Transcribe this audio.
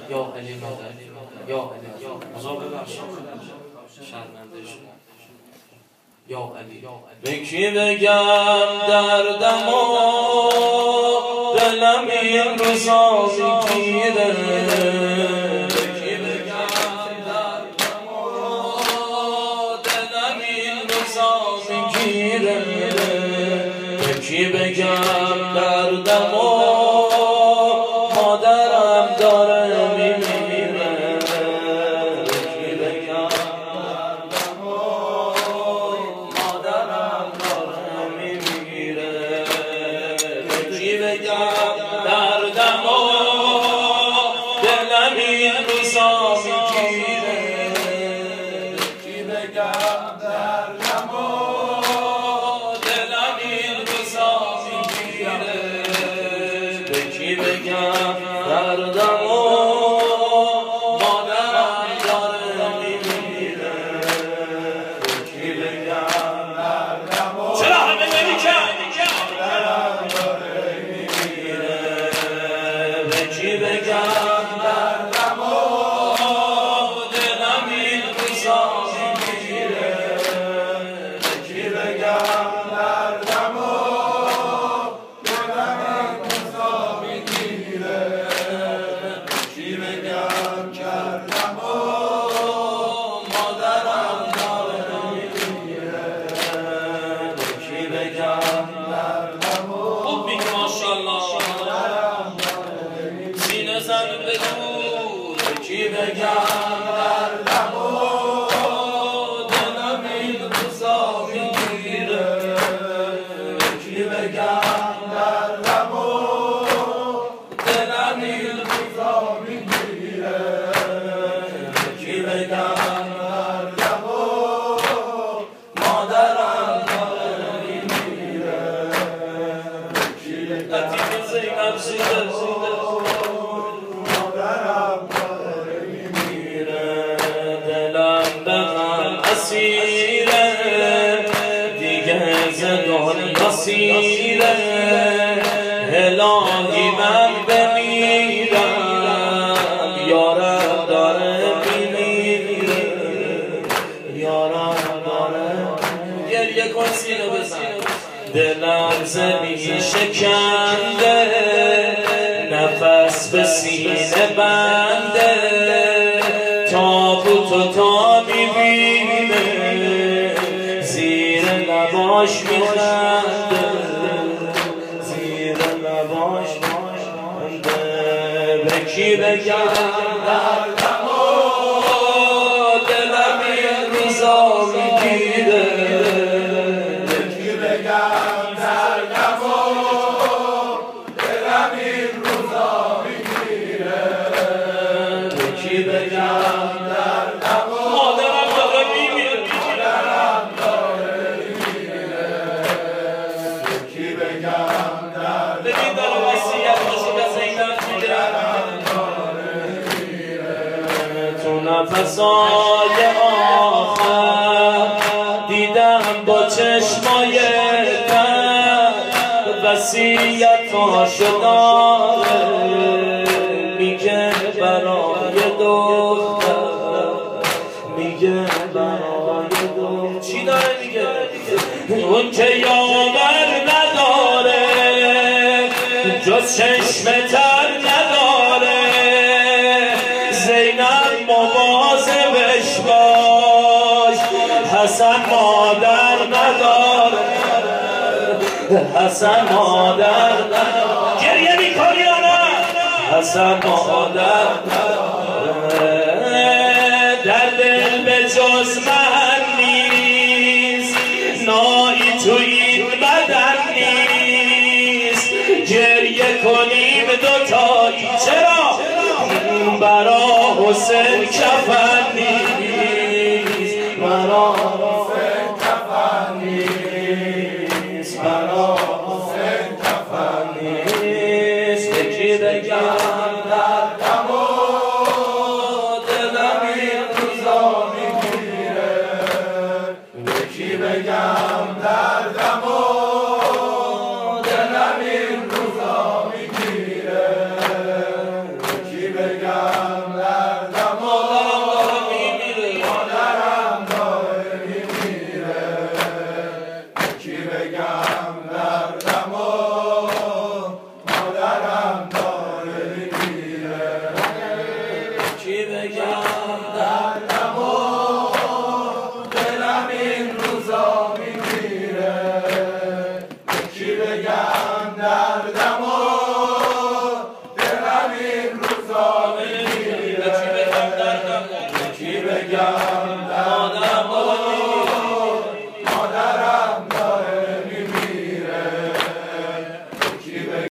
یا علی مدد یا علی مزا ببخشید شرمنده شد یا علی به کی بگم دردم و دلم این روزا میگیره به کی بگم دردم و دلم این روزا میگیره به کی بگم دردم و مادرم داره میمیره به کی بگم دردم و مادرم داره میمیره به کی بگم دردم و دلم این روزا میگیره به کی بگم دردم و دلم این روزا میگیره به کی بگم دردم و مادرم داره میمیره به کی بگم دردم و چرا همه نمی‌کن مادرم داره میمیره به کی بگم دردم و دلم این روزا میگیره به کی بگم دردم و کی بگم دردم و دلم این روزا میگیره کی بگم دردم و دلم این روزا میگیره کی بگم دردم و مادرم داره میمیره کی بگم زینب زیده دیگه زدان سیره الهی من بمیرم یارم داره میمیره یارم داره گریه کن سینه بزن دلم زمین شکنده نفس به سینه بنده تابوتو تا میبینه زیر لباش میخنده زیر لباش میخنده به کی بگم دردم و دلم این روزا میگیره به کی بگم دردم و دلم این روزا میگیره به کی بگم دردم و مادرم داره میمیره مادرم داره میمیره به کی بگم دردم ببین داره وصیت میشه که زینب میگیره داره میمیره تو نفسای آخر دیدم با چشمای تر وصیتاشو داره میگه برای دختر میگه برای دختر چی داره میگه اون که یاور نداره جز چشم تر نداره زینب مواظبش باش حسن مادر نداره حسن مادر نداره گریه میکنی یا نه حسن مادر نداره در دل به جز من نیست نایی تو این بدن نیست گریه کنیم دوتایی چرا برا حسین کفن نیست